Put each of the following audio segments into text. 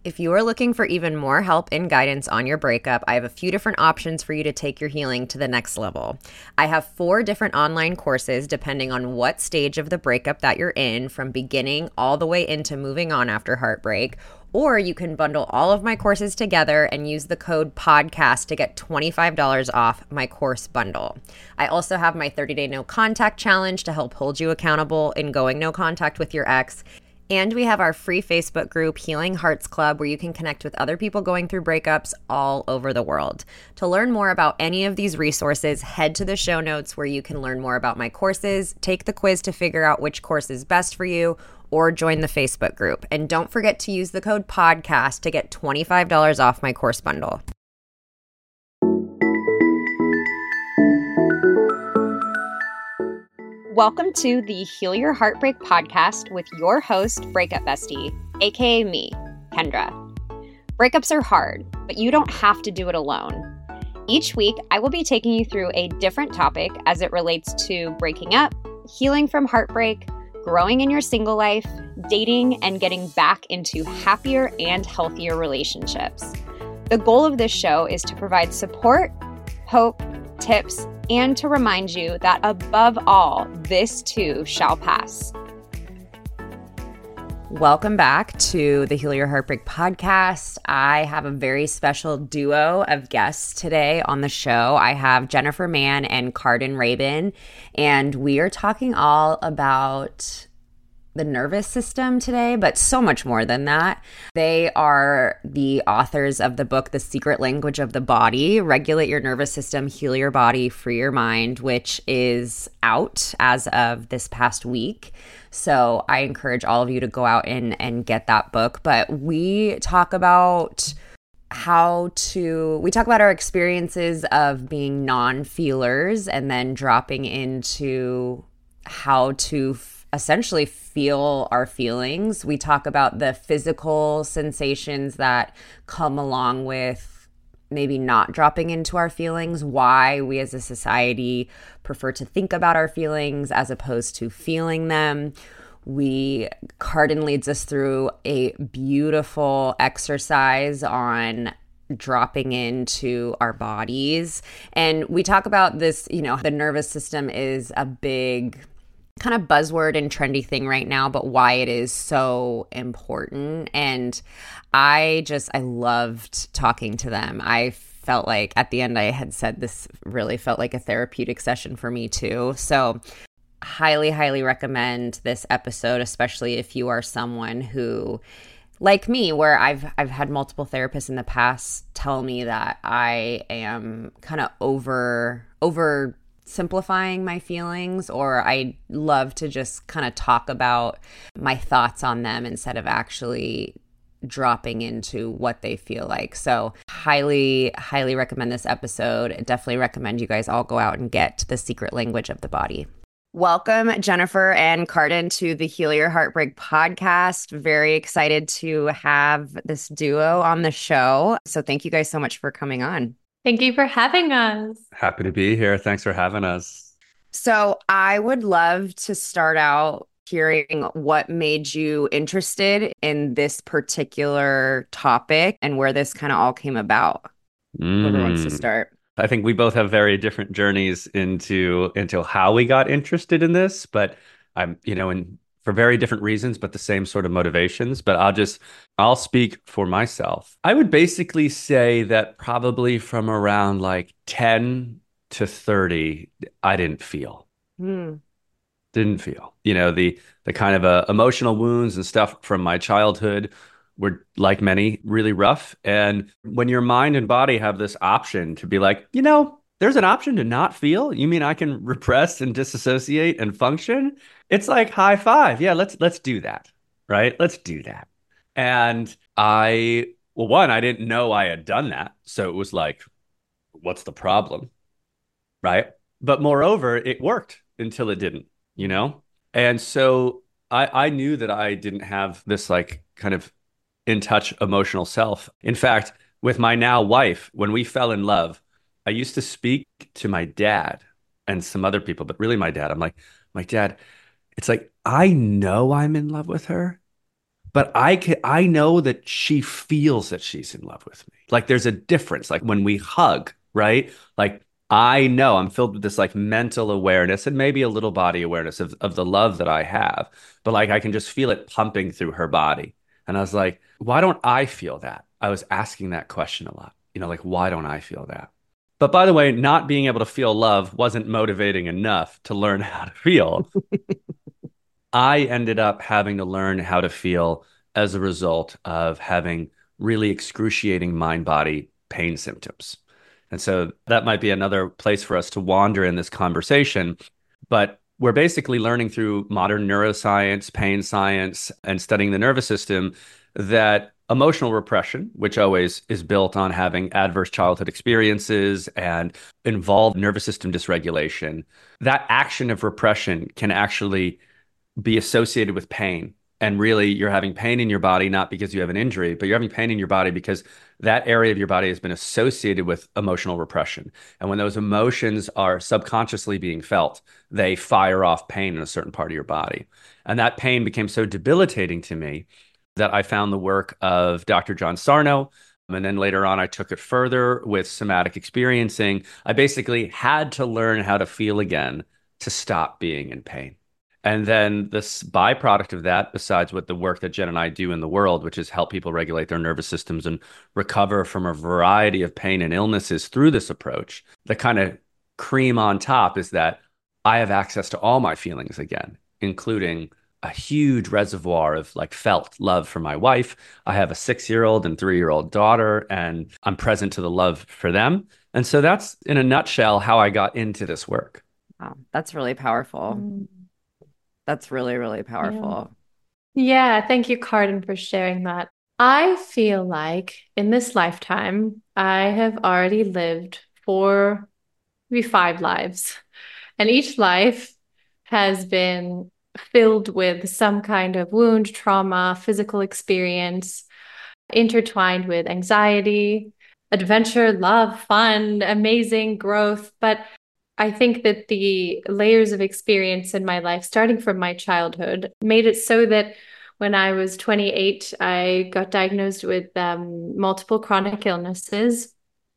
If you are looking for even more help and guidance on your breakup, I have a few different options for you to take your healing to the next level. I have 4 different online courses depending on what stage of the breakup that you're in, from beginning all the way into moving on after heartbreak. Or you can bundle all of my courses together and use the code PODCAST to get $25 off my course bundle. I also have my 30-day no contact challenge to help hold you accountable in going no contact with your ex. And we have our free Facebook group, Healing Hearts Club, where you can connect with other people going through breakups all over the world. To learn more about any of these resources, head to the show notes where you can learn more about my courses, take the quiz to figure out which course is best for you, or join the Facebook group. And don't forget to use the code PODCAST to get $25 off my course bundle. Welcome to the Heal Your Heartbreak podcast with your host, Breakup Bestie, aka me, Kendra. Breakups are hard, but you don't have to do it alone. Each week, I will be taking you through a different topic as it relates to breaking up, healing from heartbreak, growing in your single life, dating, and getting back into happier and healthier relationships. The goal of this show is to provide support, hope, tips, and to remind you that above all, this too shall pass. Welcome back to the Heal Your Heartbreak podcast. I have a very special duo of guests today on the show. I have Jennifer Mann and Carden Rabin, and we are talking all about the nervous system today, but so much more than that. They are the authors of the book, The Secret Language of the Body, Regulate Your Nervous System, Heal Your Body, Free Your Mind, which is out as of this past week. So I encourage all of you to go out and get that book. But we talk about our experiences of being non-feelers and then dropping into how to essentially feel our feelings. We talk about the physical sensations that come along with maybe not dropping into our feelings, why we as a society prefer to think about our feelings as opposed to feeling them. Carden leads us through a beautiful exercise on dropping into our bodies. And we talk about this, the nervous system is a big kind of buzzword and trendy thing right now, but why it is so important. And I loved talking to them. I felt like at the end I had said this really felt like a therapeutic session for me too. So highly, highly recommend this episode, especially if you are someone who, like me, where I've had multiple therapists in the past tell me that I am kind of over simplifying my feelings, or I love to just kind of talk about my thoughts on them instead of actually dropping into what they feel like. So highly, highly recommend this episode. Definitely recommend you guys all go out and get The Secret Language of the Body. Welcome, Jennifer and Carden, to the Heal Your Heartbreak podcast. Very excited to have this duo on the show. So thank you guys so much for coming on. Thank you for having us. Happy to be here. Thanks for having us. So I would love to start out hearing what made you interested in this particular topic and where this kind of all came about. Whoever wants to start. I think we both have very different journeys into how we got interested in this, but I'm, for very different reasons, but the same sort of motivations. But I'll speak for myself. I would basically say that probably from around like 10 to 30, I didn't feel. Didn't feel. The kind of emotional wounds and stuff from my childhood were, like many, really rough. And when your mind and body have this option to be like, there's an option to not feel. You mean I can repress and disassociate and function? It's like high five. Yeah, let's do that. Right? Let's do that. And I didn't know I had done that. So it was like, what's the problem? Right? But moreover, it worked until it didn't, And so I knew that I didn't have this like kind of in touch emotional self. In fact, with my now wife, when we fell in love, I used to speak to my dad and some other people, but really my dad. I'm like, Dad, it's like, I know I'm in love with her, but I know that she feels that she's in love with me. Like there's a difference. Like when we hug, right? Like I know I'm filled with this like mental awareness and maybe a little body awareness of the love that I have. But like I can just feel it pumping through her body. And I was like, why don't I feel that? I was asking that question a lot. Like why don't I feel that? But by the way, not being able to feel love wasn't motivating enough to learn how to feel. I ended up having to learn how to feel as a result of having really excruciating mind body pain symptoms. And so that might be another place for us to wander in this conversation. But we're basically learning through modern neuroscience, pain science, and studying the nervous system that emotional repression, which always is built on having adverse childhood experiences and involved nervous system dysregulation, that action of repression can actually be associated with pain. And really, you're having pain in your body, not because you have an injury, but you're having pain in your body because that area of your body has been associated with emotional repression. And when those emotions are subconsciously being felt, they fire off pain in a certain part of your body. And that pain became so debilitating to me that I found the work of Dr. John Sarno. And then later on, I took it further with somatic experiencing. I basically had to learn how to feel again to stop being in pain. And then this byproduct of that, besides what the work that Jen and I do in the world, which is help people regulate their nervous systems and recover from a variety of pain and illnesses through this approach, the kind of cream on top is that I have access to all my feelings again, including a huge reservoir of like felt love for my wife. I have a 6-year-old and 3-year-old daughter, and I'm present to the love for them. And so that's in a nutshell how I got into this work. Wow, that's really powerful. That's really, really powerful. Yeah, thank you, Carden, for sharing that. I feel like in this lifetime, I have already lived 4, maybe 5 lives. And each life has been filled with some kind of wound, trauma, physical experience, intertwined with anxiety, adventure, love, fun, amazing growth. But I think that the layers of experience in my life, starting from my childhood, made it so that when I was 28, I got diagnosed with multiple chronic illnesses.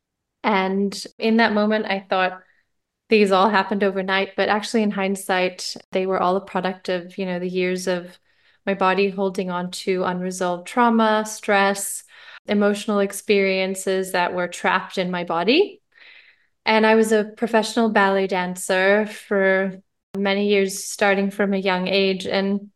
And in that moment, I thought these all happened overnight. But actually, in hindsight, they were all a product of, the years of my body holding on to unresolved trauma, stress, emotional experiences that were trapped in my body. And I was a professional ballet dancer for many years, starting from a young age. And,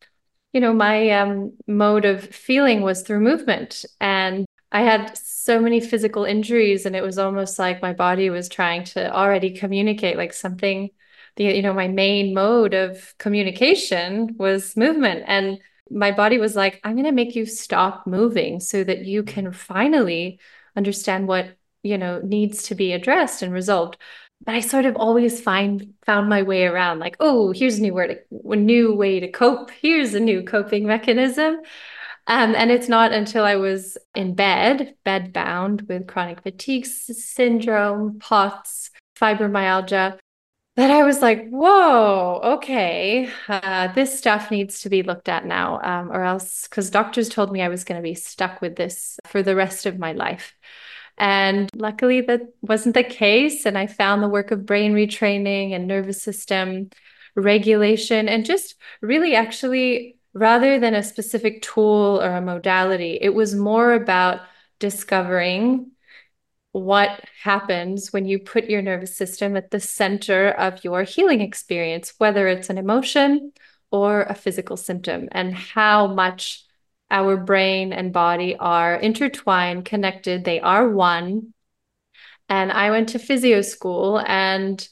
my mode of feeling was through movement. And I had so many physical injuries, and it was almost like my body was trying to already communicate like something. My main mode of communication was movement. And my body was like, I'm going to make you stop moving so that you can finally understand what needs to be addressed and resolved. But I sort of always found my way around, like, oh, here's a new way to cope. Here's a new coping mechanism. And it's not until I was in bed bound with chronic fatigue syndrome, POTS, fibromyalgia, that I was like, whoa, okay, this stuff needs to be looked at now, or else, because doctors told me I was going to be stuck with this for the rest of my life. And luckily that wasn't the case. And I found the work of brain retraining and nervous system regulation, and just really actually, rather than a specific tool or a modality, it was more about discovering what happens when you put your nervous system at the center of your healing experience, whether it's an emotion or a physical symptom, and how much our brain and body are intertwined, connected. They are one. And I went to physio school, and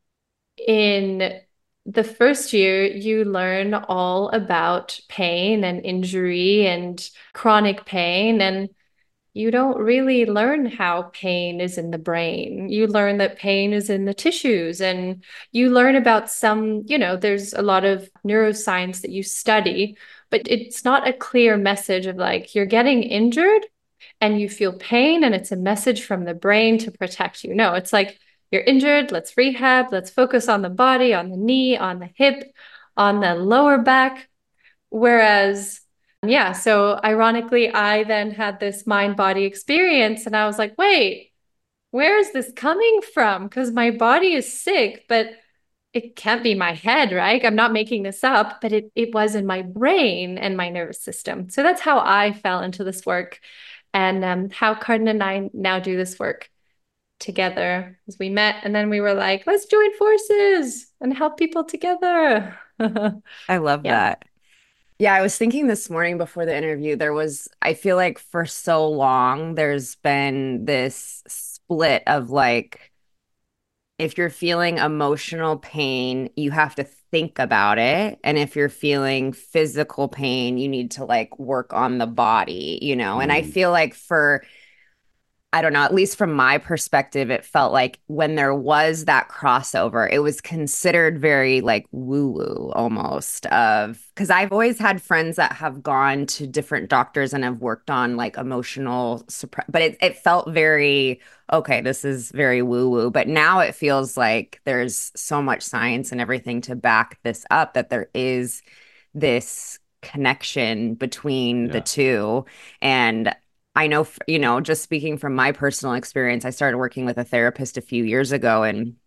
in the first year, you learn all about pain and injury and chronic pain. And you don't really learn how pain is in the brain. You learn that pain is in the tissues, and you learn about there's a lot of neuroscience that you study, but it's not a clear message of like, you're getting injured and you feel pain and it's a message from the brain to protect you. No, it's like, you're injured, let's rehab, let's focus on the body, on the knee, on the hip, on the lower back. Whereas Yeah, so ironically, I then had this mind-body experience and I was like, wait, where is this coming from? Because my body is sick, but it can't be my head, right? I'm not making this up, but it was in my brain and my nervous system. So that's how I fell into this work, and how Cardin and I now do this work together. As we met, and then we were like, let's join forces and help people together. I love Yeah. that. Yeah, I was thinking this morning before the interview, I feel like for so long, there's been this split of like, if you're feeling emotional pain, you have to think about it. And if you're feeling physical pain, you need to like work on the body, you know? And I Mm, feel like I don't know, at least from my perspective, it felt like when there was that crossover, it was considered very like woo woo almost of because I've always had friends that have gone to different doctors and have worked on like emotional suppress, but it felt very okay, this is very woo woo. But now it feels like there's so much science and everything to back this up that there is this connection between the yeah. two. And I know, you know, just speaking from my personal experience, I started working with a therapist a few years ago,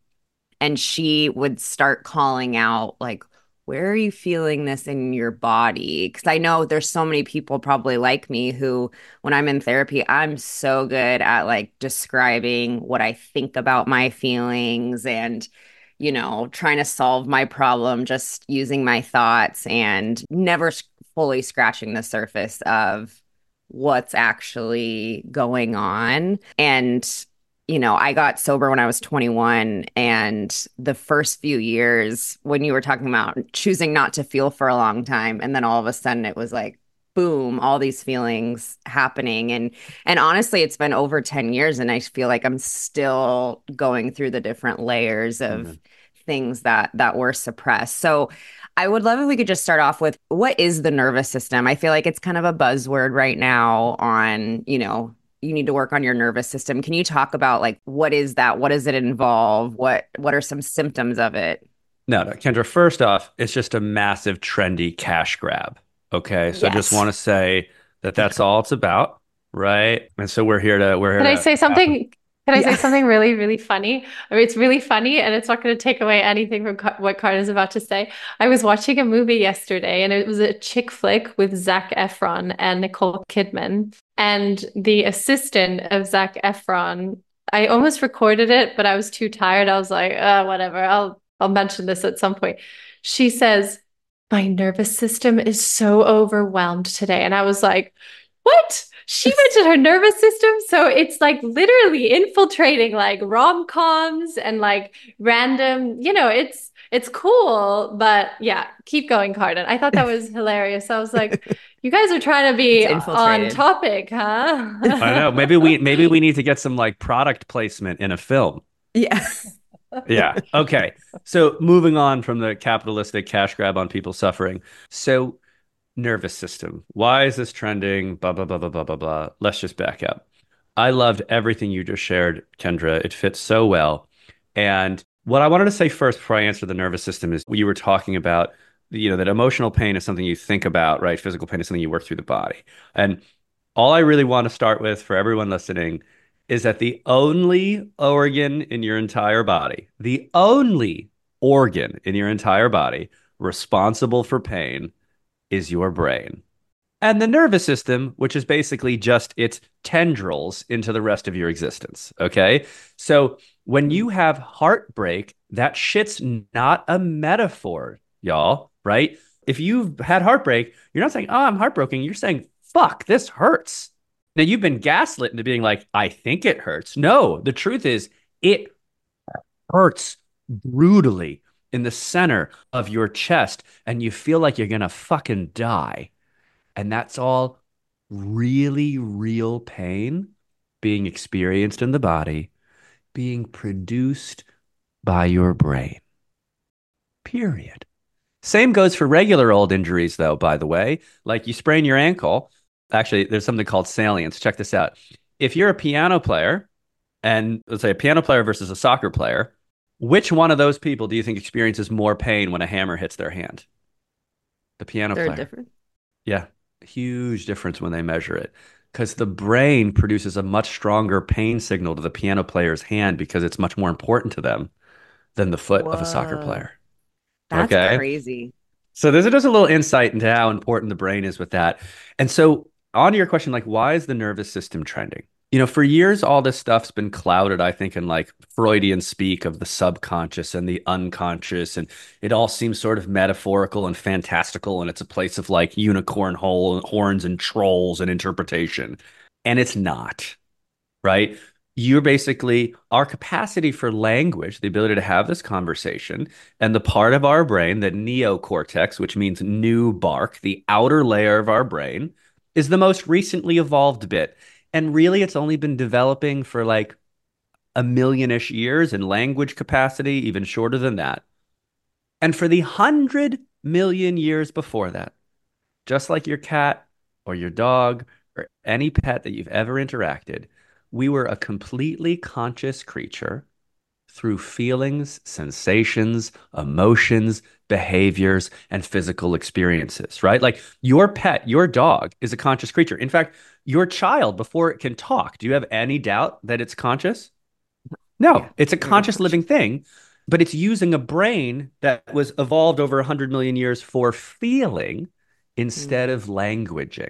and she would start calling out like, where are you feeling this in your body? Because I know there's so many people probably like me who, when I'm in therapy, I'm so good at like describing what I think about my feelings and, you know, trying to solve my problem just using my thoughts and never fully scratching the surface of what's actually going on. And you know, I got sober when I was 21. And the first few years, when you were talking about choosing not to feel for a long time, and then all of a sudden it was like, boom, all these feelings happening. And honestly, it's been over 10 years, and I feel like I'm still going through the different layers of Mhm. things that were suppressed. So I would love if we could just start off with what is the nervous system? I feel like it's kind of a buzzword right now on, you know, you need to work on your nervous system. Can you talk about like what is that? What does it involve? What are some symptoms of it? No, no, Kendra, first off, it's just a massive trendy cash grab. Okay. So just Yes. want to say that that's all it's about. Right. And so we're here Can I to say something? Can I say Yeah. something really, really funny? I mean, it's really funny, and it's not going to take away anything from what Card is about to say. I was watching a movie yesterday, and it was a chick flick with Zac Efron and Nicole Kidman. And the assistant of Zac Efron, I almost recorded it, but I was too tired. I was like, whatever. I'll mention this at some point. She says, "My nervous system is so overwhelmed today," and I was like, "What?" She mentioned her nervous system. So it's like literally infiltrating like rom-coms and like random, it's cool. But yeah, keep going, Carden. I thought that was hilarious. I was like, you guys are trying to It's be on infiltrated. topic, I huh? know. Maybe we need to get some like product placement in a film. Yeah. Yeah. Okay. So moving on from the capitalistic cash grab on people suffering. So nervous system. Why is this trending? Blah blah blah blah blah blah blah. Let's just back up. I loved everything you just shared, Kendra. It fits so well. And what I wanted to say first before I answer the nervous system is you were talking about, that emotional pain is something you think about, right? Physical pain is something you work through the body. And all I really want to start with for everyone listening is that the only organ in your entire body, the only organ in your entire body responsible for pain is your brain. And the nervous system, which is basically just its tendrils into the rest of your existence. Okay. So when you have heartbreak, that shit's not a metaphor, y'all, right? If you've had heartbreak, you're not saying, oh, I'm heartbroken. You're saying, fuck, this hurts. Now you've been gaslit into being like, I think it hurts. No, the truth is, it hurts brutally in the center of your chest, and you feel like you're going to fucking die. And that's all really real pain being experienced in the body, being produced by your brain. Period. Same goes for regular old injuries, though, by the way. Like you sprain your ankle. Actually, there's something called salience. Check this out. If you're a piano player, and let's say a piano player versus a soccer player, which one of those people do you think experiences more pain when a hammer hits their hand? The piano They're player. different. Yeah. Huge difference when they measure it because the brain produces a much stronger pain signal to the piano player's hand because it's much more important to them than the foot of a soccer Whoa, player. that's Okay. crazy. So there's just a little insight into how important the brain is with that. And so on to your question, like, why is the nervous system trending? For years, all this stuff's been clouded, I think, in like Freudian speak of the subconscious and the unconscious. And it all seems sort of metaphorical and fantastical. And it's a place of like horns and trolls and interpretation. And it's not, right? You're basically our capacity for language, the ability to have this conversation, and the part of our brain, the neocortex, which means new bark, the outer layer of our brain, is the most recently evolved bit. And really, it's only been developing for like a million-ish years in language capacity, even shorter than that. And for the 100 million years before that, just like your cat or your dog or any pet that you've ever interacted, we were a completely conscious creature through feelings, sensations, emotions, behaviors, and physical experiences, right? Like your pet, your dog is a conscious creature. In fact, your child, before it can talk, do you have any doubt that it's conscious? Yeah, No, it's a very conscious living conscious. thing, but it's using a brain that was evolved over 100 million years for feeling instead Mm. of languaging.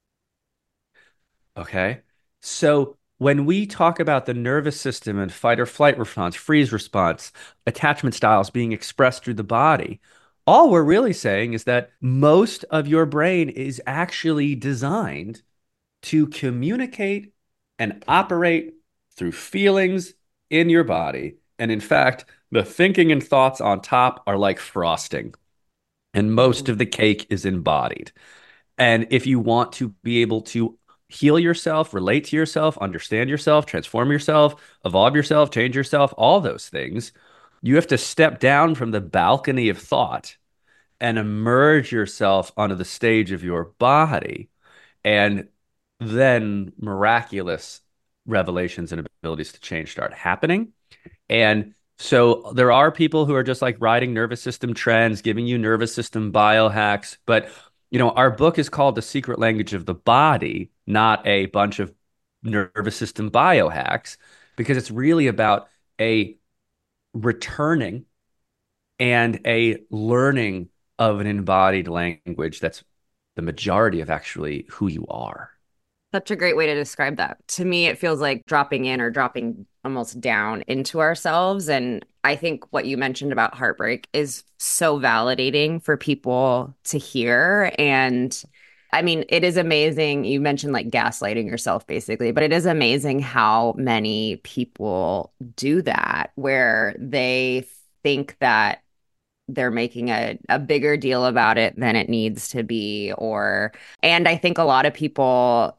Okay. So when we talk about the nervous system and fight or flight response, freeze response, attachment styles being expressed through the body, all we're really saying is that most of your brain is actually designed to communicate and operate through feelings in your body. And in fact, the thinking and thoughts on top are like frosting, and most Mm. of the cake is embodied. And if you want to be able to heal yourself, relate to yourself, understand yourself, transform yourself, evolve yourself, change yourself, all those things, you have to step down from the balcony of thought and immerse yourself onto the stage of your body. And then miraculous revelations and abilities to change start happening. And so there are people who are just like riding nervous system trends, giving you nervous system biohacks. But, our book is called The Secret Language of the Body, not a bunch of nervous system biohacks, because it's really about a returning and a learning of an embodied language that's the majority of actually who you are. Such a great way to describe that. To me, it feels like dropping in or dropping almost down into ourselves. And I think what you mentioned about heartbreak is so validating for people to hear. And I mean, it is amazing. You mentioned like gaslighting yourself, basically, but it is amazing how many people do that, where they think that they're making a bigger deal about it than it needs to be. And I think a lot of people,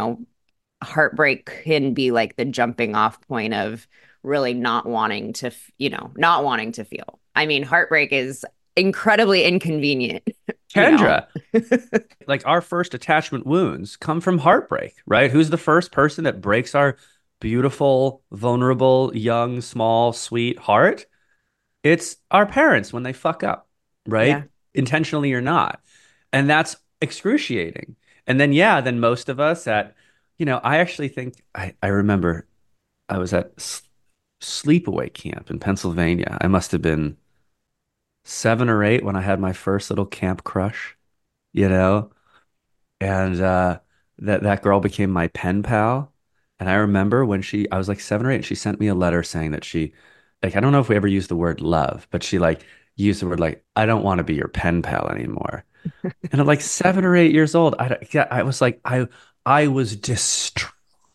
heartbreak can be like the jumping off point of really not wanting to, not wanting to feel. I mean, heartbreak is incredibly inconvenient, you know? Kendra, like our first attachment wounds come from heartbreak, right? Who's the first person that breaks our beautiful, vulnerable, young, small, sweet heart? It's our parents when they fuck up, Yeah. right? Intentionally or not. And that's excruciating. And then, yeah, then most of us I actually think I remember I was at sleepaway camp in Pennsylvania. I must have been 7 or 8 when I had my first little camp crush, you know? And that girl became my pen pal. And I remember when I was like 7 or 8, and she sent me a letter saying that like, I don't know if we ever used the word love, but she like used the word like, I don't want to be your pen pal anymore. And at like 7 or 8 years old, yeah, I was like, I was distraught,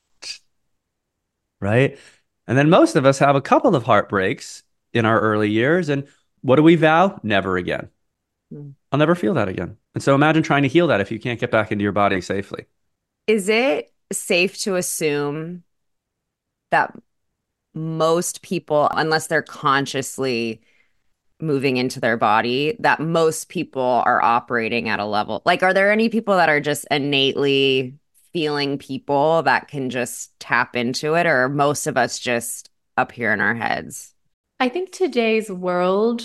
right? And then most of us have a couple of heartbreaks in our early years, and what do we vow? Never again. I'll never feel that again. And so imagine trying to heal that if you can't get back into your body safely. Is it safe to assume that most people, unless they're consciously moving into their body, that most people are operating at a level? Like, are there any people that are just innately feeling people that can just tap into it, or are most of us just up here in our heads? I think today's world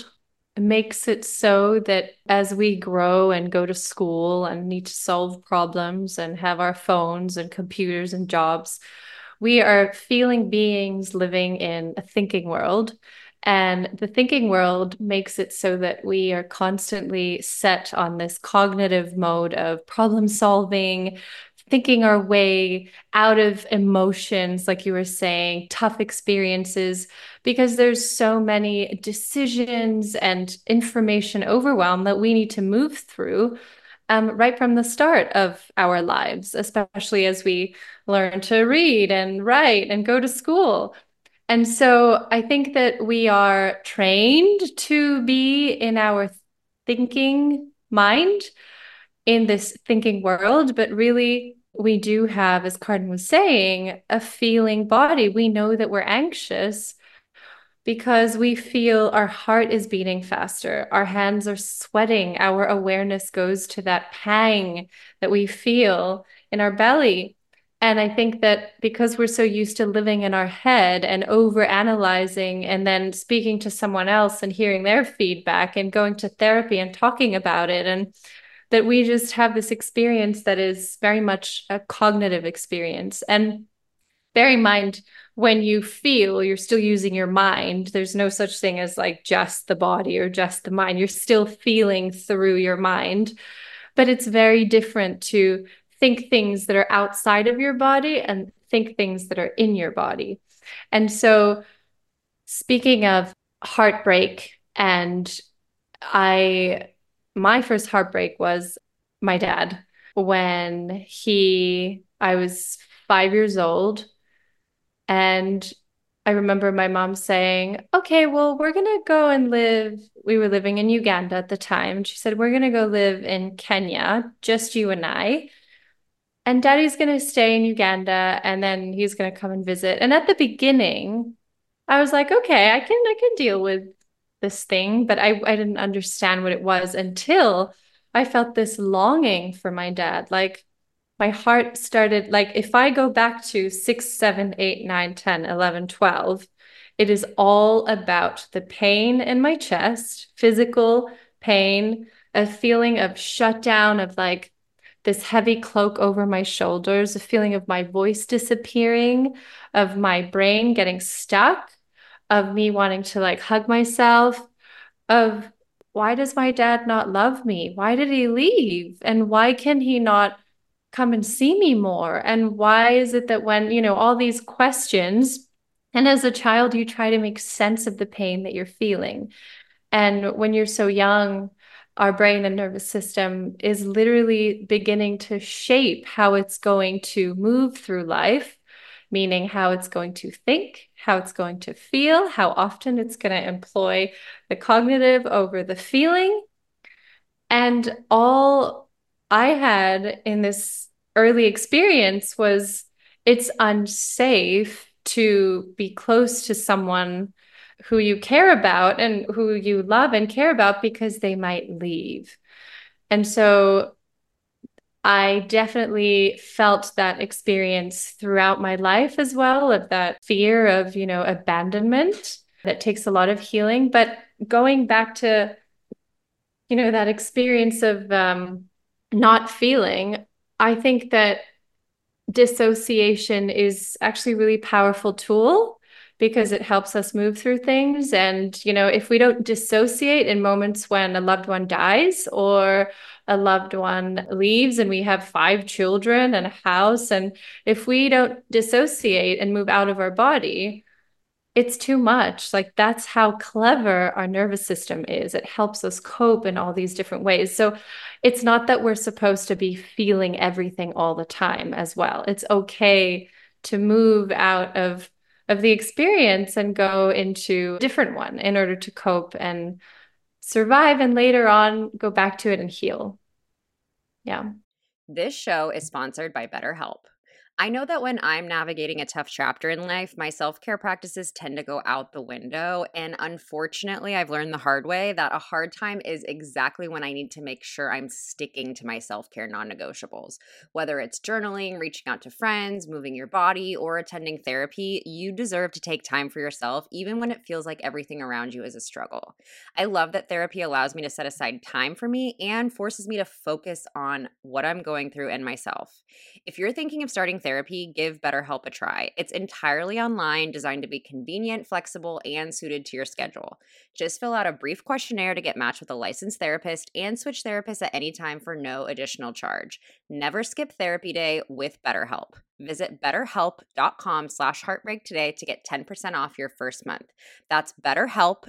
makes it so that as we grow and go to school and need to solve problems and have our phones and computers and jobs, we are feeling beings living in a thinking world. And the thinking world makes it so that we are constantly set on this cognitive mode of problem solving, thinking our way out of emotions, like you were saying, tough experiences, because there's so many decisions and information overwhelm that we need to move through right from the start of our lives, especially as we learn to read and write and go to school. And so I think that we are trained to be in our thinking mind, in this thinking world, but really we do have, as Carden was saying, a feeling body. We know that we're anxious because we feel our heart is beating faster, our hands are sweating, our awareness goes to that pang that we feel in our belly. And I think that because we're so used to living in our head and over analyzing and then speaking to someone else and hearing their feedback and going to therapy and talking about it, and that we just have this experience that is very much a cognitive experience. And bear in mind, when you feel, you're still using your mind. There's no such thing as like just the body or just the mind. You're still feeling through your mind, but it's very different to think things that are outside of your body and think things that are in your body. And so, speaking of heartbreak, and I, my first heartbreak was my dad when I was 5 years old. And I remember my mom saying, okay, well, we're going to go and live. We were living in Uganda at the time. And she said, we're going to go live in Kenya, just you and I. And daddy's going to stay in Uganda and then he's going to come and visit. And at the beginning, I was like, okay, I can deal with this thing, but I didn't understand what it was until I felt this longing for my dad. Like my heart started, like if I go back to 6, 7, 8, 9, 10, 11, 12, it is all about the pain in my chest, physical pain, a feeling of shutdown, of like this heavy cloak over my shoulders, a feeling of my voice disappearing, of my brain getting stuck, of me wanting to like hug myself, of why does my dad not love me? Why did he leave? And why can he not come and see me more? And why is it that when, all these questions, and as a child, you try to make sense of the pain that you're feeling. And when you're so young, our brain and nervous system is literally beginning to shape how it's going to move through life, meaning how it's going to think, how it's going to feel, how often it's going to employ the cognitive over the feeling. And all I had in this early experience was it's unsafe to be close to someone who you care about and who you love and care about because they might leave. And so I definitely felt that experience throughout my life as well, of that fear of, abandonment that takes a lot of healing. But going back to, that experience of not feeling, I think that dissociation is actually a really powerful tool because it helps us move through things. And, if we don't dissociate in moments when a loved one dies or a loved one leaves and we have 5 children and a house, and if we don't dissociate and move out of our body, it's too much. Like that's how clever our nervous system is. It helps us cope in all these different ways. So it's not that we're supposed to be feeling everything all the time as well. It's okay to move out of the experience and go into a different one in order to cope and survive and later on go back to it and heal. Yeah. This show is sponsored by BetterHelp. I know that when I'm navigating a tough chapter in life, my self care practices tend to go out the window. And unfortunately, I've learned the hard way that a hard time is exactly when I need to make sure I'm sticking to my self care non negotiables. Whether it's journaling, reaching out to friends, moving your body, or attending therapy, you deserve to take time for yourself, even when it feels like everything around you is a struggle. I love that therapy allows me to set aside time for me and forces me to focus on what I'm going through and myself. If you're thinking of starting therapy, give BetterHelp a try. It's entirely online, designed to be convenient, flexible, and suited to your schedule. Just fill out a brief questionnaire to get matched with a licensed therapist and switch therapists at any time for no additional charge. Never skip therapy day with BetterHelp. Visit betterhelp.com/heartbreak today to get 10% off your first month. That's BetterHelp,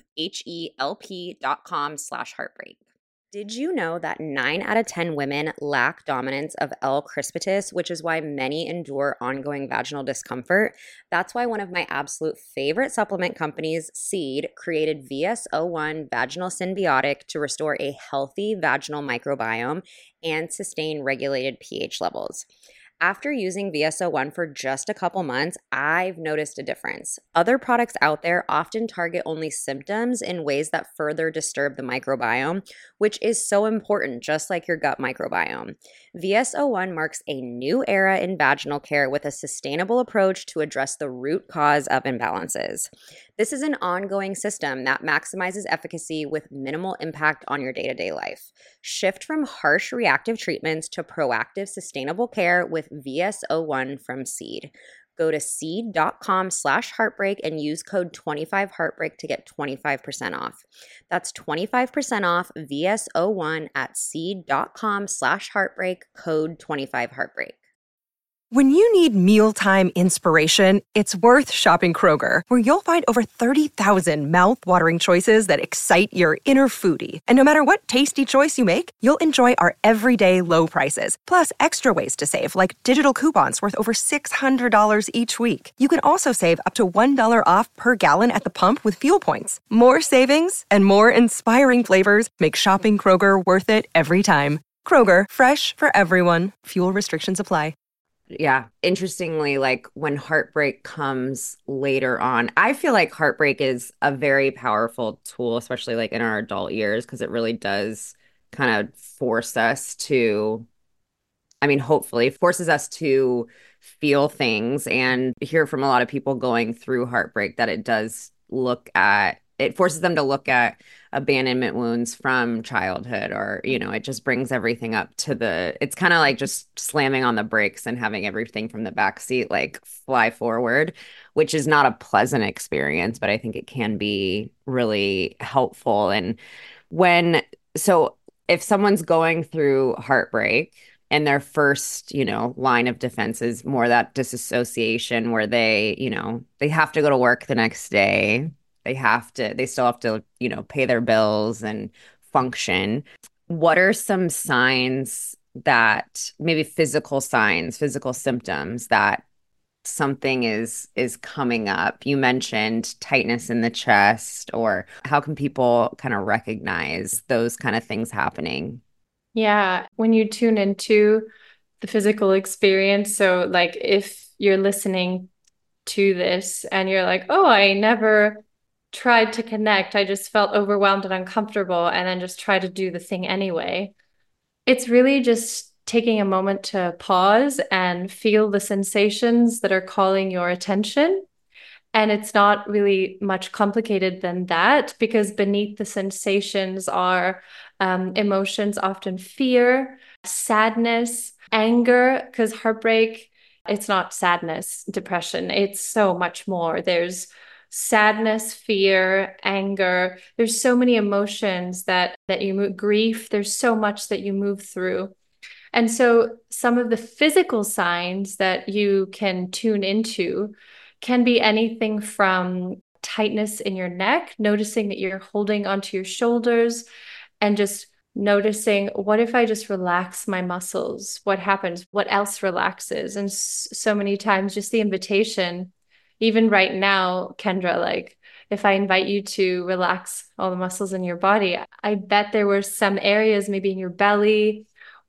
HELP.com/heartbreak. Did you know that 9 out of 10 women lack dominance of L. crispatus, which is why many endure ongoing vaginal discomfort? That's why one of my absolute favorite supplement companies, Seed, created VS01 Vaginal Symbiotic to restore a healthy vaginal microbiome and sustain regulated pH levels. After using VS01 for just a couple months, I've noticed a difference. Other products out there often target only symptoms in ways that further disturb the microbiome, which is so important, just like your gut microbiome. VS01 marks a new era in vaginal care with a sustainable approach to address the root cause of imbalances. This is an ongoing system that maximizes efficacy with minimal impact on your day-to-day life. Shift from harsh reactive treatments to proactive sustainable care with VS01 from Seed. Go to seed.com/heartbreak and use code 25heartbreak to get 25% off. That's 25% off VS01 at seed.com/heartbreak, code 25heartbreak. When you need mealtime inspiration, it's worth shopping Kroger, where you'll find over 30,000 mouth-watering choices that excite your inner foodie. And no matter what tasty choice you make, you'll enjoy our everyday low prices, plus extra ways to save, like digital coupons worth over $600 each week. You can also save up to $1 off per gallon at the pump with fuel points. More savings and more inspiring flavors make shopping Kroger worth it every time. Kroger, fresh for everyone. Fuel restrictions apply. Yeah. Interestingly, like when heartbreak comes later on, I feel like heartbreak is a very powerful tool, especially like in our adult years, because it really does kind of force us to, I mean, hopefully forces us to feel things and hear from a lot of people going through heartbreak that it forces them to look at abandonment wounds from childhood, or, it just brings everything up to it's kind of like just slamming on the brakes and having everything from the back seat like fly forward, which is not a pleasant experience, but I think it can be really helpful. And so if someone's going through heartbreak and their first, line of defense is more that disassociation where they have to go to work the next day. They still have to, pay their bills and function. What are some signs that maybe physical symptoms that something is coming up? You mentioned tightness in the chest, or how can people kind of recognize those kind of things happening? Yeah, when you tune into the physical experience, so like if you're listening to this and you're like, oh, I never tried to connect, I just felt overwhelmed and uncomfortable, and then just try to do the thing anyway. It's really just taking a moment to pause and feel the sensations that are calling your attention. And it's not really much complicated than that, because beneath the sensations are emotions, often fear, sadness, anger, because heartbreak, it's not sadness, depression, it's so much more. There's sadness, fear, anger. There's so many emotions that you move, grief, there's so much that you move through. And so some of the physical signs that you can tune into can be anything from tightness in your neck, noticing that you're holding onto your shoulders, and just noticing, what if I just relax my muscles? What happens? What else relaxes? And so many times just the invitation, even right now, Kendra, like if I invite you to relax all the muscles in your body, I bet there were some areas maybe in your belly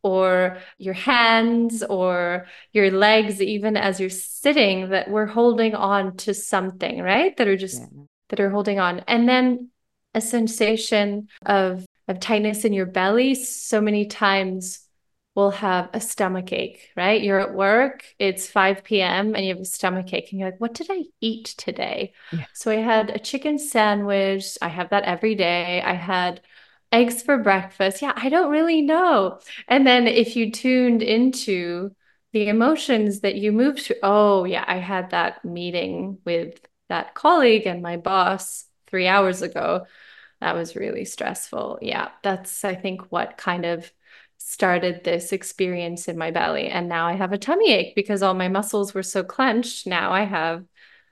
or your hands or your legs, even as you're sitting, that we're holding on to something, right? That are just that are holding on. And then a sensation of tightness in your belly. So many times we'll have a stomach ache, right? You're at work, it's 5 p.m. and you have a stomach ache and you're like, what did I eat today? Yeah. So I had a chicken sandwich. I have that every day. I had eggs for breakfast. Yeah, I don't really know. And then if you tuned into the emotions that you moved through, oh yeah, I had that meeting with that colleague and my boss 3 hours ago. That was really stressful. Yeah, that's, I think, what kind of started this experience in my belly. And now I have a tummy ache because all my muscles were so clenched. Now I have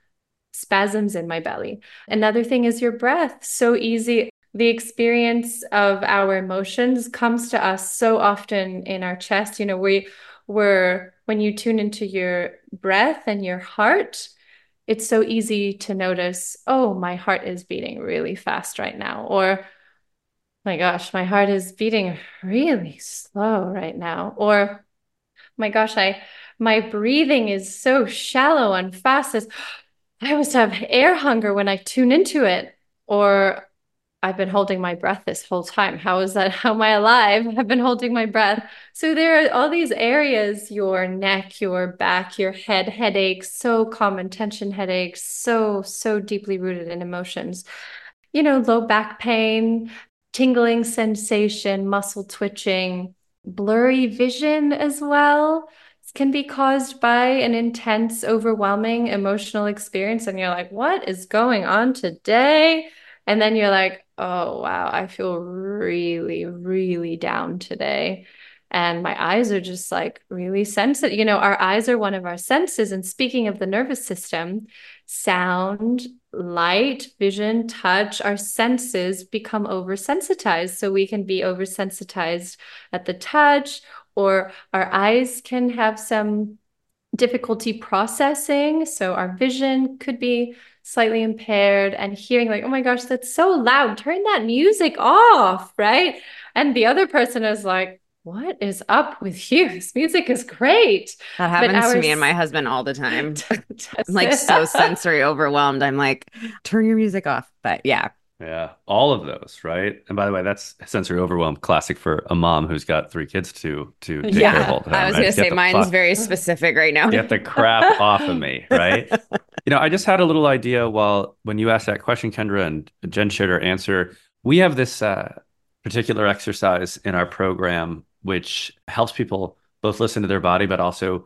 spasms in my belly. Another thing is your breath. So easy. The experience of our emotions comes to us so often in our chest. You know, when you tune into your breath and your heart, it's so easy to notice, oh, my heart is beating really fast right now. Or, my gosh, my heart is beating really slow right now. Or, my gosh, my breathing is so shallow and fast. I must have air hunger when I tune into it. Or I've been holding my breath this whole time. How is that? How am I alive? I've been holding my breath. So there are all these areas, your neck, your back, your head, headaches, so common, tension headaches, so deeply rooted in emotions. You know, low back pain, tingling sensation, muscle twitching, blurry vision as well can be caused by an intense, overwhelming emotional experience. And you're like, what is going on today? And then you're like, oh, wow, I feel really, really down today. And my eyes are just like really sensitive. You know, our eyes are one of our senses. And speaking of the nervous system, sound, light, vision, touch, our senses become oversensitized. So we can be oversensitized at the touch, or our eyes can have some difficulty processing. So our vision could be slightly impaired, and hearing like, oh my gosh, that's so loud. Turn that music off, right? And the other person is like, what is up with you? This music is great. That happens to me and my husband all the time. I'm like so sensory overwhelmed. I'm like, turn your music off. But yeah. Yeah, all of those, right? And by the way, that's sensory overwhelm, classic for a mom who's got 3 kids to take care of all the time. I was going to say mine's very specific right now. Get the crap off of me, right? You know, I just had a little idea when you asked that question, Kendra, and Jen shared her answer. We have this particular exercise in our program which helps people both listen to their body, but also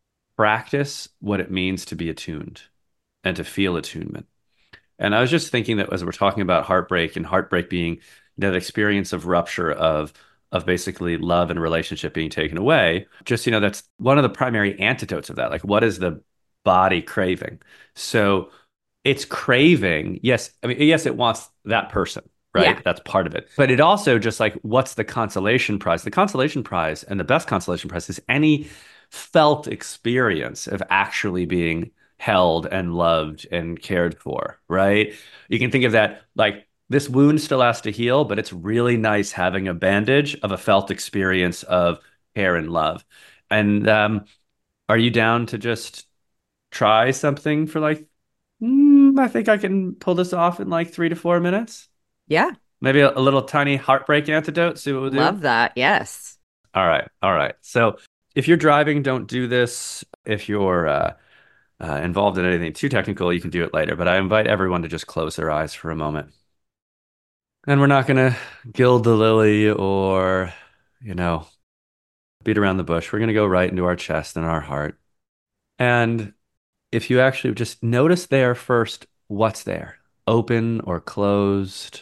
practice what it means to be attuned and to feel attunement. And I was just thinking that as we're talking about heartbreak, and heartbreak being that experience of rupture of basically love and relationship being taken away, just, you know, that's one of the primary antidotes of that. Like, what is the body craving? So it's craving, yes, I mean, yes, it wants that person, right? Yeah. That's part of it. But it also just like, what's the consolation prize? The consolation prize, and the best consolation prize, is any felt experience of actually being held and loved and cared for, right? You can think of that like, this wound still has to heal, but it's really nice having a bandage of a felt experience of care and love. And are you down to just try something for like, I think I can pull this off in like 3 to 4 minutes? Yeah. Maybe a little tiny heartbreak antidote. See what we'll do. Love that. Yes. All right. All right. So if you're driving, don't do this. If you're involved in anything too technical, you can do it later. But I invite everyone to just close their eyes for a moment. And we're not going to gild the lily or, you know, beat around the bush. We're going to go right into our chest and our heart. And if you actually just notice there first, what's there? Open or closed?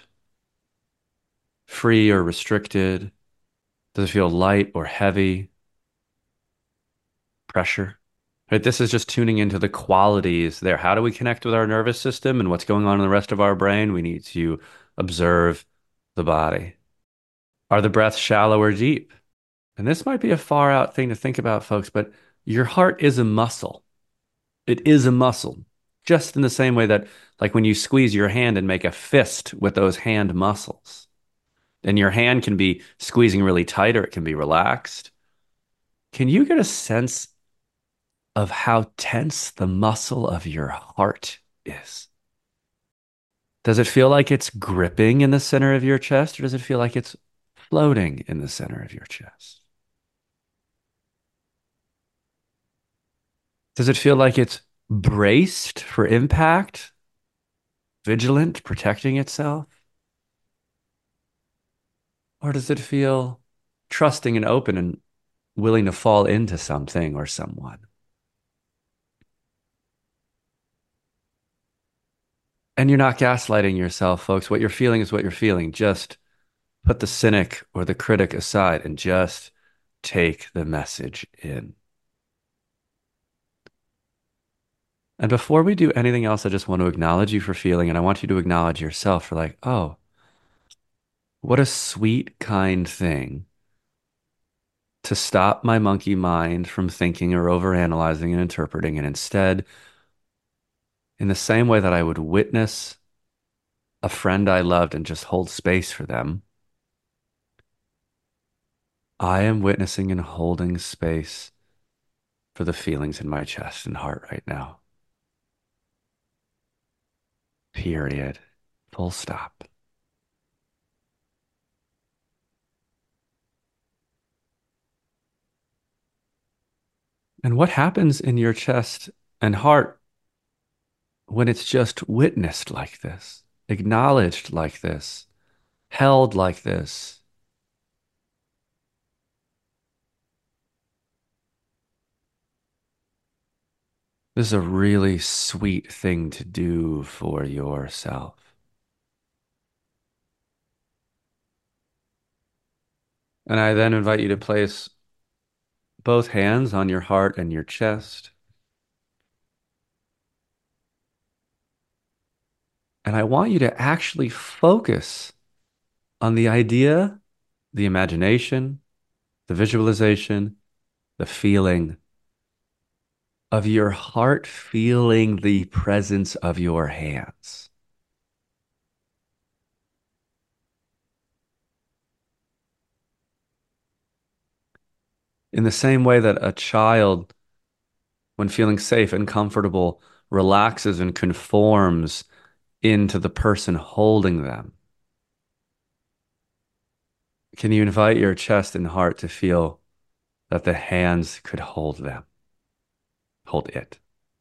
Free or restricted? Does it feel light or heavy? Pressure? Right? This is just tuning into the qualities there. How do we connect with our nervous system and what's going on in the rest of our brain? We need to observe the body. Are the breaths shallow or deep? And this might be a far out thing to think about, folks, but your heart is a muscle. It is a muscle, just in the same way that, like, when you squeeze your hand and make a fist with those hand muscles, and your hand can be squeezing really tight or it can be relaxed. can you get a sense of how tense the muscle of your heart is? Does it feel like it's gripping in the center of your chest, or does it feel like it's floating in the center of your chest? Does it feel like it's braced for impact, vigilant, protecting itself? Or does it feel trusting and open and willing to fall into something or someone? And you're not gaslighting yourself, folks. What you're feeling is what you're feeling. Just put the cynic or the critic aside and just take the message in. And before we do anything else, I just want to acknowledge you for feeling, and I want you to acknowledge yourself for like, oh, what a sweet, kind thing to stop my monkey mind from thinking or overanalyzing and interpreting, and instead, in the same way that I would witness a friend I loved and just hold space for them, I am witnessing and holding space for the feelings in my chest and heart right now. Period. Full stop. And what happens in your chest and heart when it's just witnessed like this, acknowledged like this, held like this? This is a really sweet thing to do for yourself. And I then invite you to place both hands on your heart and your chest. And I want you to actually focus on the idea, the imagination, the visualization, the feeling of your heart feeling the presence of your hands. In the same way that a child, when feeling safe and comfortable, relaxes and conforms into the person holding them. Can you invite your chest and heart to feel that the hands could hold them, hold it?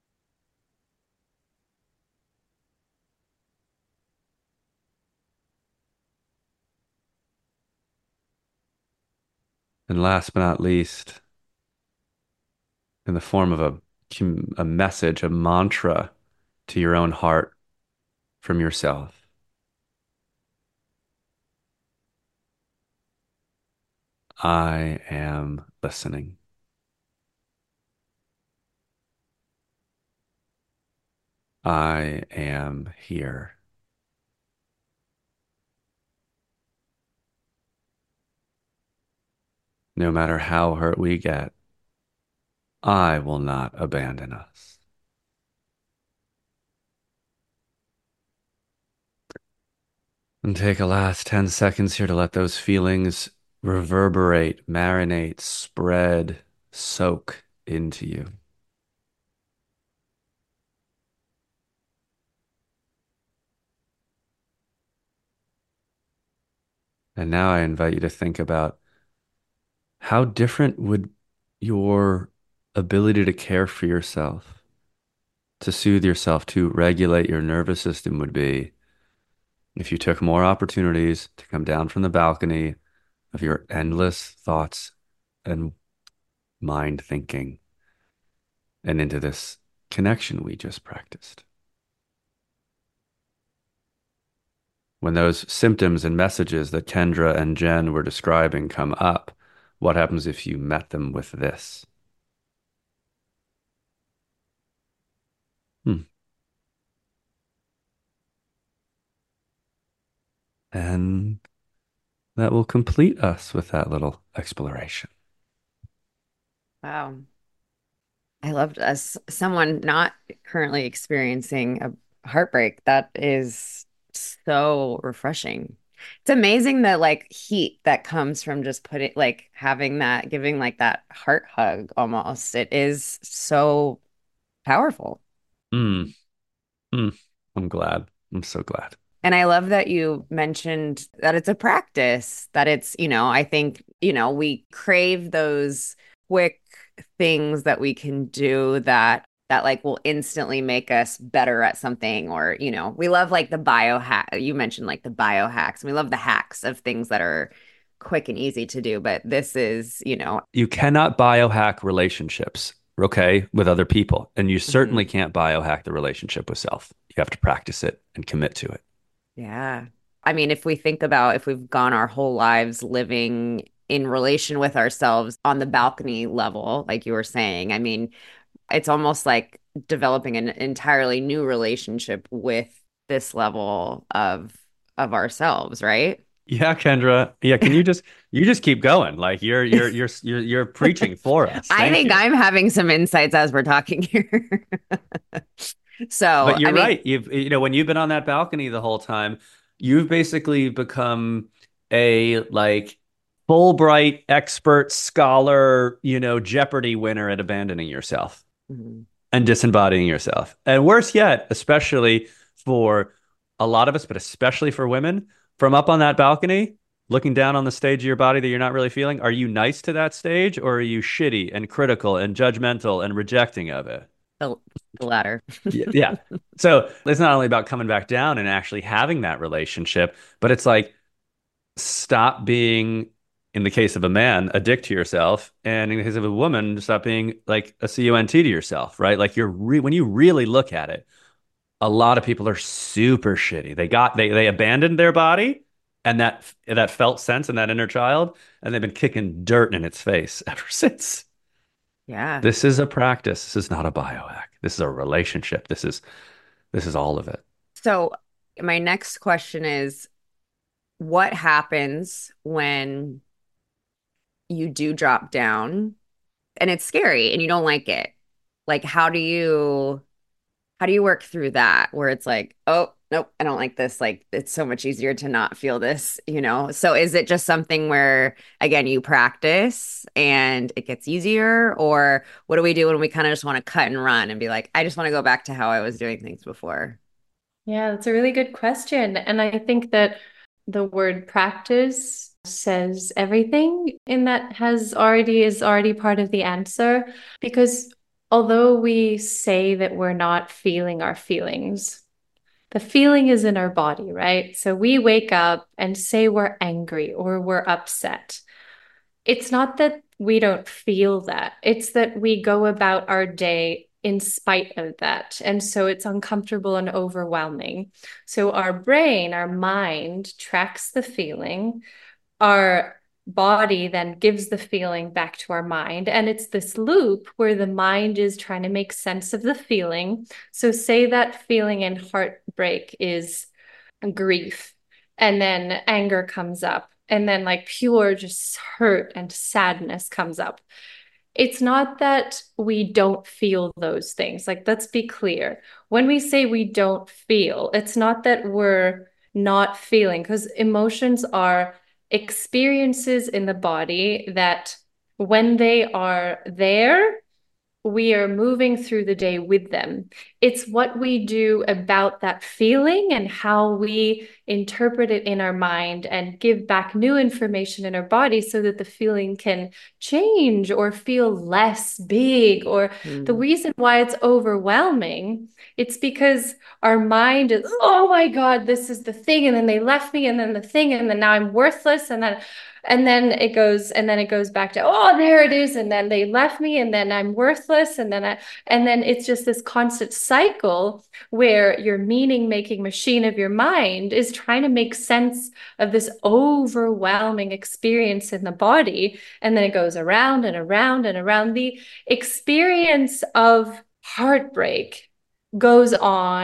And last but not least, in the form of a message, a mantra to your own heart from yourself. I am listening. I am here. No matter how hurt we get, I will not abandon us. And take a last 10 seconds here to let those feelings reverberate, marinate, spread, soak into you. And now I invite you to think about how different would your ability to care for yourself, to soothe yourself, to regulate your nervous system would be if you took more opportunities to come down from the balcony of your endless thoughts and mind thinking and into this connection we just practiced. When those symptoms and messages that Kendra and Jen were describing come up, what happens if you met them with this? Hmm. And that will complete us with that little exploration. Wow. I loved as someone not currently experiencing a heartbreak. That is so refreshing. It's amazing the like heat that comes from just putting like having that, giving like that heart hug almost. It is so powerful. Mm, mm. I'm glad. I'm so glad. And I love that you mentioned that it's a practice, that it's, I think, we crave those quick things that we can do that like will instantly make us better at something, or, we love like the biohack. You mentioned like the biohacks. We love the hacks of things that are quick and easy to do, but this is, You cannot biohack relationships, okay, with other people. And you certainly mhm. can't biohack the relationship with self. You have to practice it and commit to it. Yeah. I mean, if we think about if we've gone our whole lives living in relation with ourselves on the balcony level, like you were saying, I mean, it's almost like developing an entirely new relationship with this level of ourselves, right? Yeah, Kendra. Yeah, can you just keep going? Like you're preaching for us. I Thank think you. I'm having some insights as we're talking here. But So, you're I mean, right. When you've been on that balcony the whole time, you've basically become a like Fulbright expert scholar, Jeopardy winner at abandoning yourself mhm. and disembodying yourself. And worse yet, especially for a lot of us, but especially for women, from up on that balcony, looking down on the stage of your body that you're not really feeling, are you nice to that stage, or are you shitty and critical and judgmental and rejecting of it? the, the latter. Yeah, yeah. So it's not only about coming back down and actually having that relationship, but it's like stop being, in the case of a man, a dick to yourself, and in the case of a woman, stop being like a cunt to yourself, right? Like when you really look at it, a lot of people are super shitty. They abandoned their body and that felt sense and that inner child, and they've been kicking dirt in its face ever since. Yeah. This is a practice. This is not a biohack. This is a relationship. This is all of it. So, my next question is, what happens when you do drop down and it's scary and you don't like it? Like, how do you work through that where it's like, oh, nope, I don't like this. Like, it's so much easier to not feel this? So is it just something where, again, you practice and it gets easier? Or what do we do when we kind of just want to cut and run and be like, I just want to go back to how I was doing things before? Yeah, that's a really good question. And I think that the word practice says everything in that is already part of the answer. Because although we say that we're not feeling our feelings, the feeling is in our body, right? So we wake up and say we're angry or we're upset. It's not that we don't feel that, it's that we go about our day in spite of that. And so it's uncomfortable and overwhelming. So our brain, our mind tracks the feeling. Our body then gives the feeling back to our mind. And it's this loop where the mind is trying to make sense of the feeling. So, say that feeling in heartbreak is grief, and then anger comes up, and then like pure just hurt and sadness comes up. It's not that we don't feel those things. Like, let's be clear. When we say we don't feel, it's not that we're not feeling, because emotions are experiences in the body that when they are there, we are moving through the day with them. It's what we do about that feeling and how we interpret it in our mind and give back new information in our body so that the feeling can change or feel less big. Or the Mm. reason why it's overwhelming, it's because our mind is, oh my God, this is the thing. And then they left me, and then the thing, and then now I'm worthless. And then it goes back to, oh, there it is, and then they left me, and then I'm worthless, and then it's just this constant cycle where your meaning making machine of your mind is trying to make sense of this overwhelming experience in the body, and then it goes around and around and around. The experience of heartbreak goes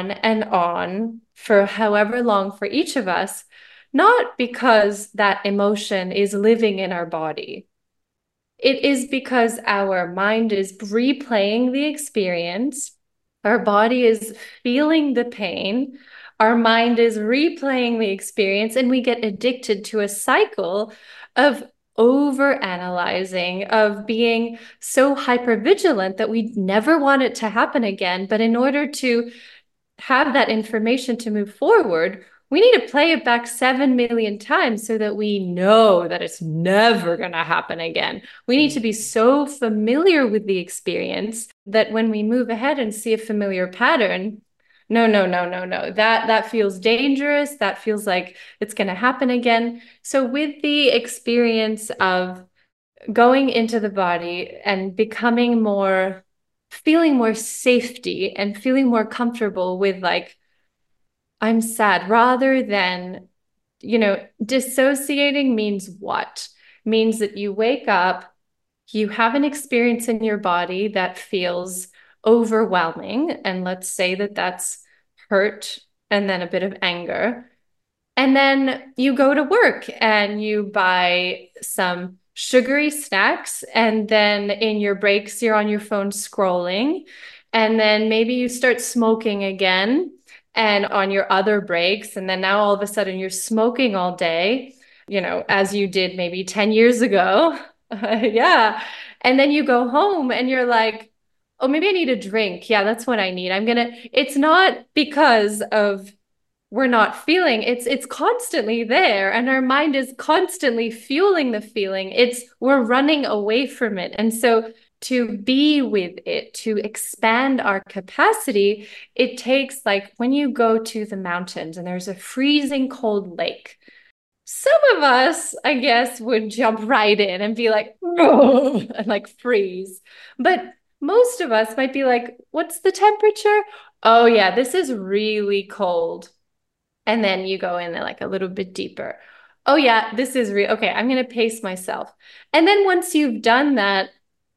on for however long for each of us, not because that emotion is living in our body. It is because our mind is replaying the experience, our body is feeling the pain, Our mind is replaying the experience, and we get addicted to a cycle of over analyzing, of being so hyper vigilant that we never want it to happen again. But in order to have that information to move forward, we need to play it back 7 million times so that we know that it's never going to happen again. We need to be so familiar with the experience that when we move ahead and see a familiar pattern, no, no, no, no, no. That feels dangerous. That feels like it's going to happen again. So with the experience of going into the body and becoming more, feeling more safety and feeling more comfortable with like, I'm sad, rather than, dissociating means what? Means that you wake up, you have an experience in your body that feels overwhelming. And let's say that that's hurt and then a bit of anger. And then you go to work and you buy some sugary snacks. And then in your breaks, you're on your phone scrolling. And then maybe you start smoking again and on your other breaks. And then now all of a sudden you're smoking all day, as you did maybe 10 years ago. Yeah. And then you go home and you're like, oh, maybe I need a drink. Yeah, that's what I need. It's not because of we're not feeling, it's constantly there, and our mind is constantly fueling the feeling. We're running away from it. And so to be with it, to expand our capacity, it takes, like when you go to the mountains and there's a freezing cold lake, some of us, I guess, would jump right in and be like, oh, and like freeze. But most of us might be like, what's the temperature? Oh yeah, this is really cold. And then you go in like a little bit deeper. Oh yeah, this is real. Okay, I'm going to pace myself. And then once you've done that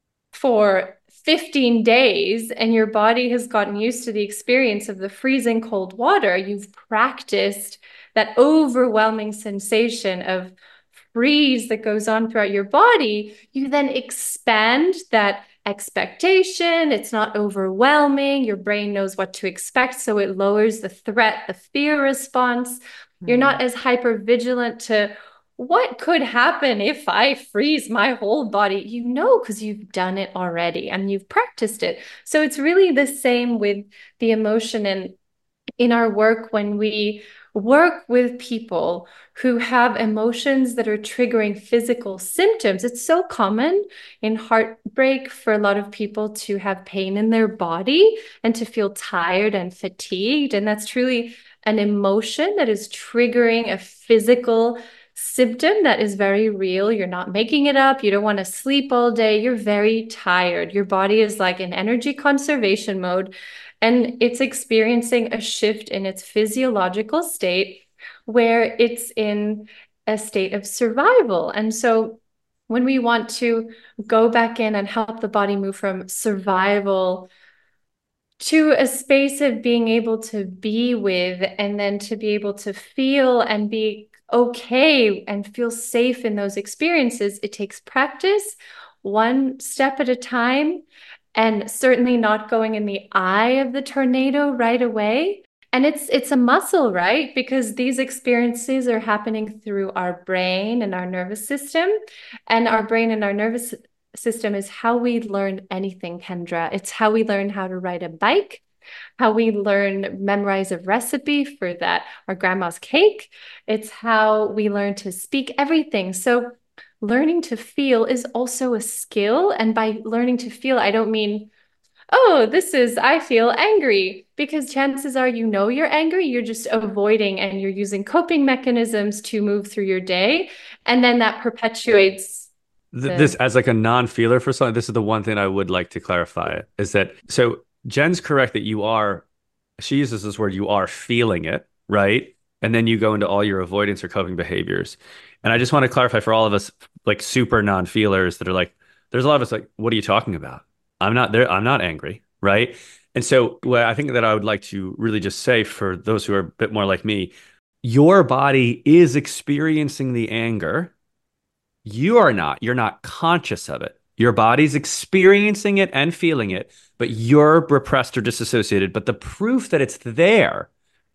for 15 days and your body has gotten used to the experience of the freezing cold water, you've practiced that overwhelming sensation of freeze that goes on throughout your body, you then expand that expectation. It's not overwhelming. Your brain knows what to expect, so it lowers the threat, the fear response. You're not as hyper vigilant to what could happen if I freeze my whole body, because you've done it already and you've practiced it. So it's really the same with the emotion. And in our work, when we work with people who have emotions that are triggering physical symptoms, it's so common in heartbreak for a lot of people to have pain in their body and to feel tired and fatigued. And that's truly an emotion that is triggering a physical symptom that is very real. You're not making it up. You don't want to sleep all day. You're very tired. Your body is like in energy conservation mode, and it's experiencing a shift in its physiological state where it's in a state of survival. And so when we want to go back in and help the body move from survival to a space of being able to be with, and then to be able to feel and be okay and feel safe in those experiences, it takes practice, one step at a time, and certainly not going in the eye of the tornado right away. And it's a muscle, right? Because these experiences are happening through our brain and our nervous system. And our brain and our nervous system is how we learn anything, Kendra. It's how we learn how to ride a bike, how we memorize a recipe for that, our grandma's cake. It's how we learn to speak, everything. So learning to feel is also a skill. And by learning to feel, I don't mean, I feel angry, because chances are, you're angry, you're just avoiding and you're using coping mechanisms to move through your day. And then that perpetuates this as like a non-feeler for something. This is the one thing I would like to clarify, is that, so Jen's correct that she uses this word, you are feeling it, right? And then you go into all your avoidance or coping behaviors. And I just want to clarify for all of us, like super non-feelers that are like, there's a lot of us like, what are you talking about? I'm not there. I'm not angry, right? And so what I think that I would like to really just say for those who are a bit more like me, your body is experiencing the anger. You're not conscious of it. Your body's experiencing it and feeling it, but you're repressed or disassociated. But the proof that it's there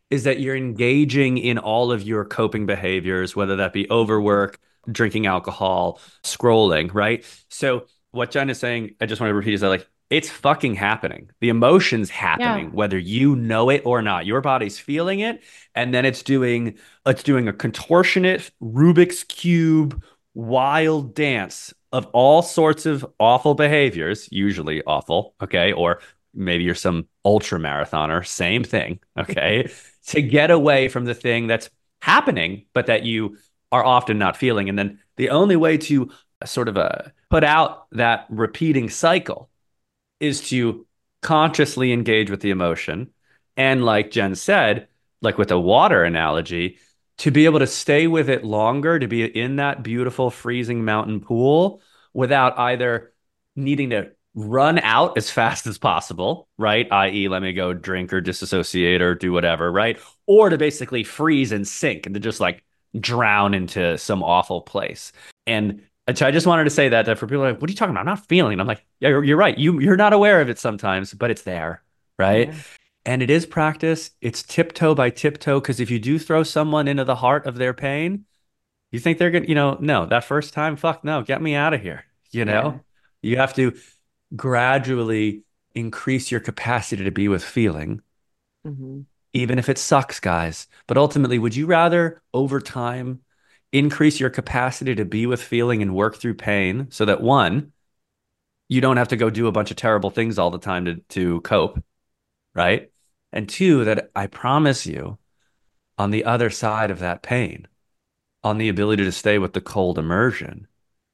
is that you're engaging in all of your coping behaviors, whether that be overwork, drinking alcohol, scrolling, right? So what Jen is saying, I just want to repeat is that like it's fucking happening. The emotion's Yeah. happening, whether you know it or not. Your body's feeling it, and then it's doing a contortionate Rubik's Cube wild dance of all sorts of awful behaviors, usually awful, okay? Or maybe you're some ultra marathoner, same thing, okay? To get away from the thing that's happening, but that you are often not feeling. And then the only way to sort of put out that repeating cycle is to consciously engage with the emotion. And like Jen said, like with a water analogy, to be able to stay with it longer, to be in that beautiful freezing mountain pool without either needing to run out as fast as possible, right? I.e., let me go drink or disassociate or do whatever, right? Or to basically freeze and sink and to just like drown into some awful place. And so I just wanted to say that for people like, what are you talking about? I'm not feeling it. I'm like, yeah, you're right. You're not aware of it sometimes, but it's there, right? Yeah. And it is practice. It's tiptoe by tiptoe. Because if you do throw someone into the heart of their pain, you think they're gonna, no, that first time, fuck no, get me out of here. You Yeah. know, you have to gradually increase your capacity to be with feeling, Hmm. even if it sucks, guys. But ultimately, would you rather over time increase your capacity to be with feeling and work through pain so that one, you don't have to go do a bunch of terrible things all the time to cope, right? And two, that I promise you, on the other side of that pain, on the ability to stay with the cold immersion,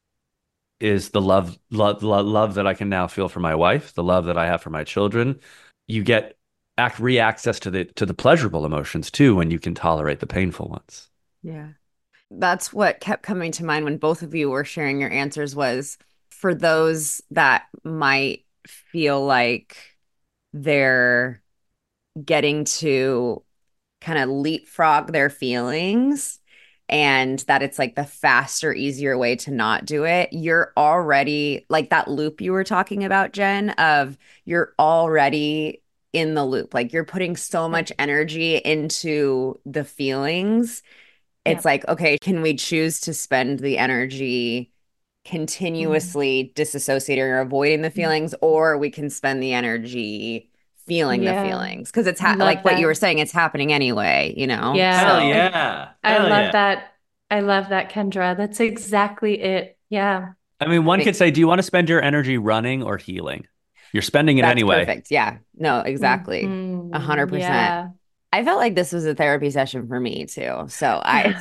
is the love that I can now feel for my wife, the love that I have for my children. You get re-access to the pleasurable emotions too when you can tolerate the painful ones. Yeah. That's what kept coming to mind when both of you were sharing your answers was for those that might feel like they're getting to kind of leapfrog their feelings and that it's like the faster, easier way to not do it. You're already like that loop you were talking about, Jen, of you're already in the loop. Like you're putting so Yeah. much energy into the feelings. Yeah. It's like, okay, can we choose to spend the energy Mm. continuously disassociating or avoiding the feelings, or we can spend the energy feeling the Yeah. feelings because it's I love like what you were that. saying, it's happening anyway, you know? Hell Yeah. So, yeah. I Hell love yeah. that. I love that, Kendra. That's exactly it. Yeah. I mean, one I mean, could say, do you want to spend your energy running or healing? You're spending it that's anyway. perfect. Yeah. No, exactly. Yeah. 100%. I felt like this was a therapy session for me too. So I,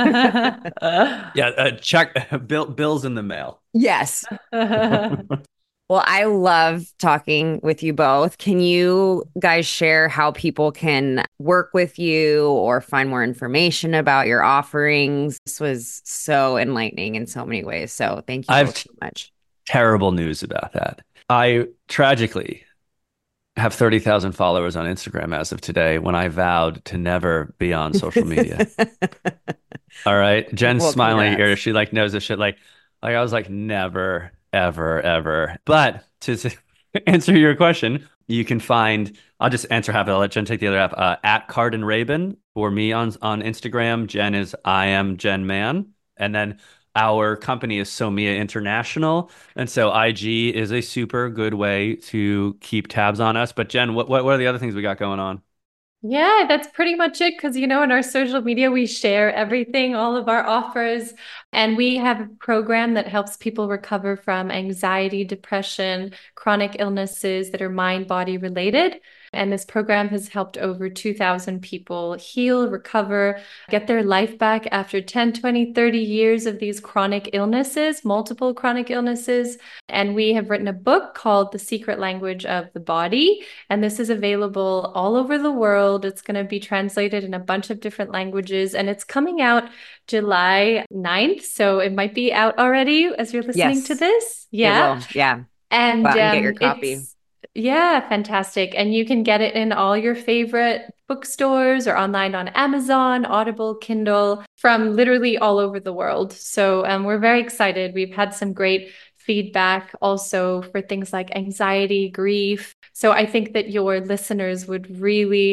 Yeah, check bills in the mail. yes. Well, I love talking with you both. Can you guys share how people can work with you or find more information about your offerings? This was so enlightening in so many ways. So thank you I have both so much. terrible news about that. I tragically have 30,000 followers on Instagram as of today when I vowed to never be on social media. All right. Jen's Well, smiling here. congrats. She like knows this shit. Like I was like, never, ever, ever. But to answer your question, you can find, I'll just answer half. I'll let Jen take the other half. At Cardin Rabin for me on Instagram. Jen is I am Jen Man. And then our company is Somia International. And so IG is a super good way to keep tabs on us. But Jen, what are the other things we got going on? Yeah, that's pretty much it. Because, in our social media, we share everything, all of our offers. And we have a program that helps people recover from anxiety, depression, chronic illnesses that are mind body related. And this program has helped over 2,000 people heal, recover, get their life back after 10, 20, 30 years of these chronic illnesses, multiple chronic illnesses. And we have written a book called The Secret Language of the Body. And this is available all over the world. It's going to be translated in a bunch of different languages. And it's coming out July 9th. So it might be out already as you're listening to Yes, this. it Yeah. will. Yeah. Go And out and get your copy. yeah, fantastic. And you can get it in all your favorite bookstores or online on Amazon, Audible, Kindle, from literally all over the world. So we're very excited. We've had some great feedback also for things like anxiety, grief. So I think that your listeners would really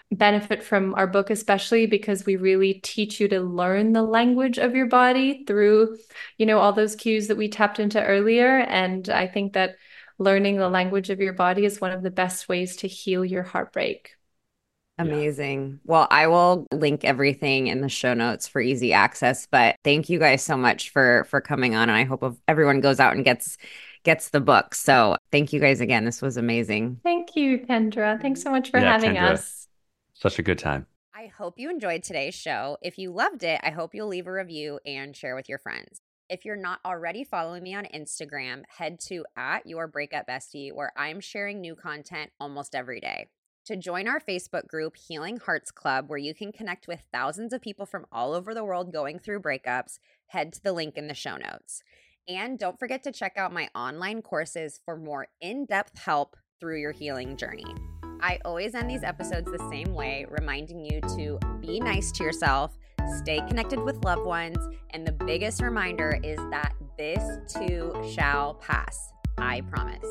benefit from our book, especially because we really teach you to learn the language of your body through, all those cues that we tapped into earlier. And I think that learning the language of your body is one of the best ways to heal your heartbreak. Amazing. Well, I will link everything in the show notes for easy access, but thank you guys so much for coming on, and I hope everyone goes out and gets the book. So thank you guys again. This was amazing. Thank you, Kendra. Thanks so much for having Kendra, us. Such a good time. I hope you enjoyed today's show. If you loved it, I hope you'll leave a review and share with your friends. If you're not already following me on Instagram, head to @YourBreakupBestie, where I'm sharing new content almost every day. To join our Facebook group, Healing Hearts Club, where you can connect with thousands of people from all over the world going through breakups, head to the link in the show notes. And don't forget to check out my online courses for more in-depth help through your healing journey. I always end these episodes the same way, reminding you to be nice to yourself, stay connected with loved ones, and the biggest reminder is that this too shall pass. I promise.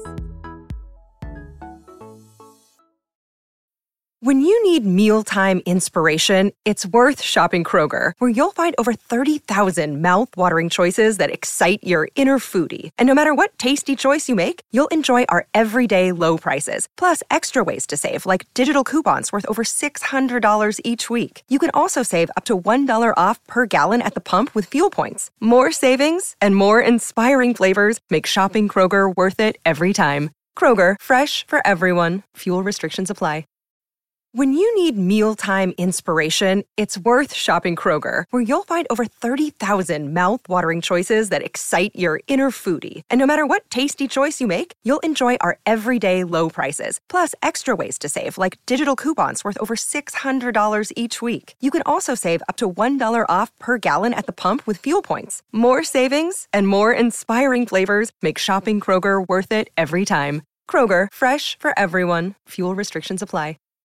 When you need mealtime inspiration, it's worth shopping Kroger, where you'll find over 30,000 mouth-watering choices that excite your inner foodie. And no matter what tasty choice you make, you'll enjoy our everyday low prices, plus extra ways to save, like digital coupons worth over $600 each week. You can also save up to $1 off per gallon at the pump with fuel points. More savings and more inspiring flavors make shopping Kroger worth it every time. Kroger, fresh for everyone. Fuel restrictions apply. When you need mealtime inspiration, it's worth shopping Kroger, where you'll find over 30,000 mouth-watering choices that excite your inner foodie. And no matter what tasty choice you make, you'll enjoy our everyday low prices, plus extra ways to save, like digital coupons worth over $600 each week. You can also save up to $1 off per gallon at the pump with fuel points. More savings and more inspiring flavors make shopping Kroger worth it every time. Kroger, fresh for everyone. Fuel restrictions apply.